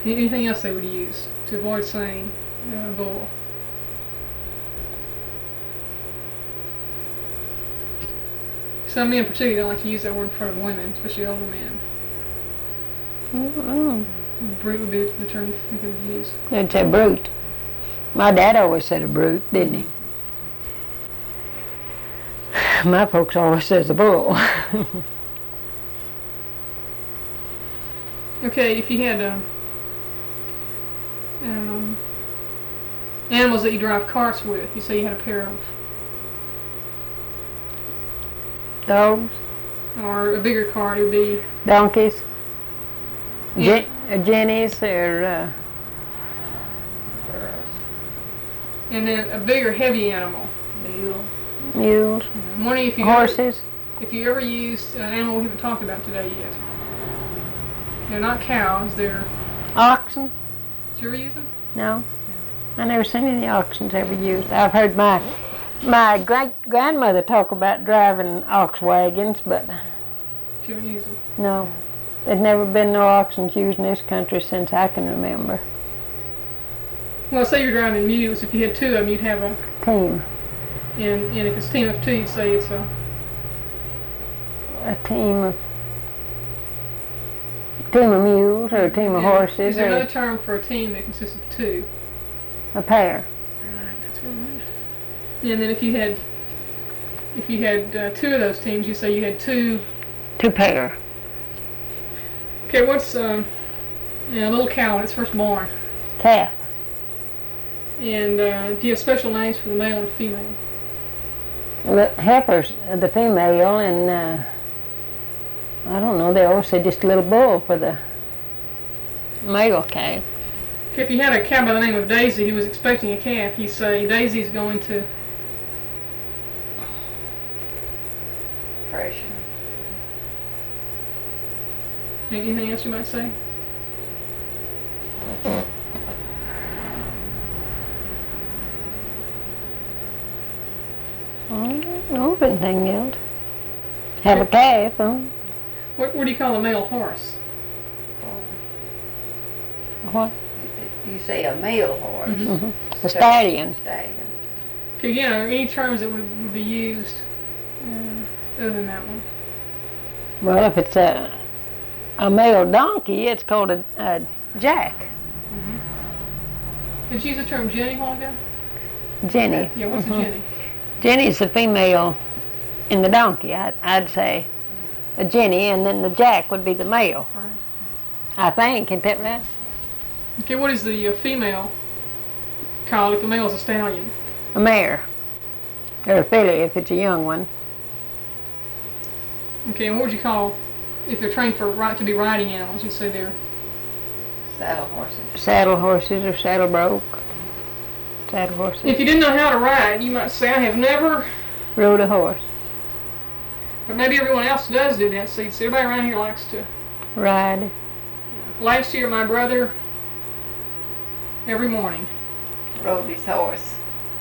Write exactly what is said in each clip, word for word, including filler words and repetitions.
Anything else they would use to avoid saying uh, bull? Some men particularly don't like to use that word in front of women, especially older men. Mm-hmm. Brute would be the term you think they would use. They'd say brute. My dad always said a brute, didn't he? My folks always says a bull. Okay, if you had um, um, animals that you drive carts with, you say you had a pair of, Dogs, or a bigger cart, it would be donkeys, Yeah. Gen- uh, jennies, or uh, and then a bigger, heavy animal. Mule. mules, I'm wondering if you ever, horses. if you ever used an animal we haven't talked about today yet. They're not cows. They're. Oxen? Did you ever use them? No. I never seen any oxens ever used. I've heard my my great grandmother talk about driving ox wagons, but Did you ever use them? no. There's never been no oxens used in this country since I can remember. Well, say you're driving mules. If you had two of them, you'd have a. Team. And, and if it's a team of two, you'd say it's a. A team of team of mules or a team of Yeah. horses Is there or another term for a team that consists of two? a pair. Right, that's right. And then if you had, if you had uh, two of those teams, you say you had two. Two pair. Okay, what's um, you know, a little cow when it's first born? Calf. And uh, do you have special names for the male and female? The heifer's the female, and uh, I don't know, they always say just a little bull for the male calf. Okay, if you had a cow by the name of Daisy who was expecting a calf, you say Daisy's going to. Pressure. Anything else you might say? I don't know of anything else. Have a calf, huh? What, what do you call a male horse? What? You say a male horse. Mhm. A stallion. Stallion. Okay, yeah, are any terms that would, would be used uh, other than that one? Well, if it's a a male donkey, it's called a, a jack. Did you use the term Jenny a while ago? Jenny. Yeah, what's Mhm. a Jenny? Jenny's the female in the donkey, I, I'd say. A Jenny, and then the jack would be the male. Right. I think, isn't that right? Okay, what is the uh, female called if the male is a stallion? A mare. Or a filly if it's a young one. Okay, and what would you call, if they're trained for right to be riding animals, you'd say they're. Saddle horses. Saddle horses or saddle broke. Saddle horses. If you didn't know how to ride, you might say, I have never, Rode a horse. but maybe everyone else does do that, so you'd say everybody around here likes to. Ride. Last year, my brother, every morning, Rode his horse.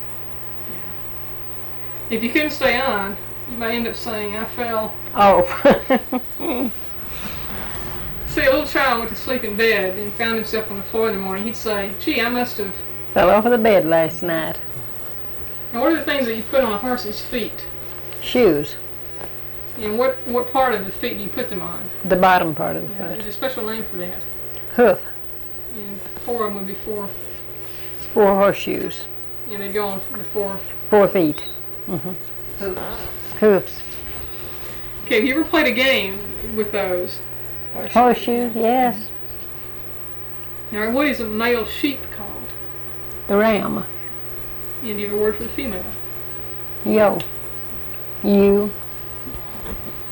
if you couldn't stay on, you might end up saying, I fell. Oh. See, a little child went to sleep in bed and found himself on the floor in the morning, he'd say, gee, I must have. Fell off of the bed last night. Now, what are the things that you put on a horse's feet? Shoes. And what, what part of the feet do you put them on? The bottom part of the Yeah, foot. there's a special name for that. Hoof. And four of them would be four, Four horseshoes. and they'd go on the four. Four feet. Mm-hmm. Hooves. Hoofs. Okay, have you ever played a game with those? Horseshoes, yes. Now, what is a male sheep called? The ram. And do you have a word for the female? Yo. You.